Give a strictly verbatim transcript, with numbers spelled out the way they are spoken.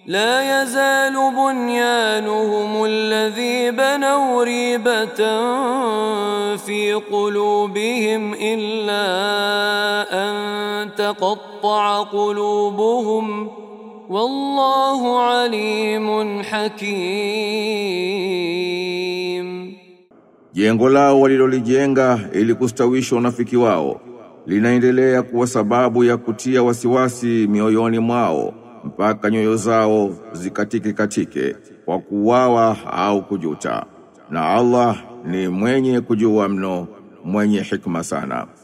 لا يزال بنيانهم الذي بنوا ريبة في قلوبهم إلا أن تقطع قلوبهم والله عليم حكيم. Jengo lao walilolijenga ili kustawisha unafiki wao linaendelea kuwa sababu ya kutia wasiwasi mioyoni mwao mpaka nyoyo zao zikatike katike kwa kuwawa au kujuta, na Allah ni mwenye kujua mno, mwenye hikma sana.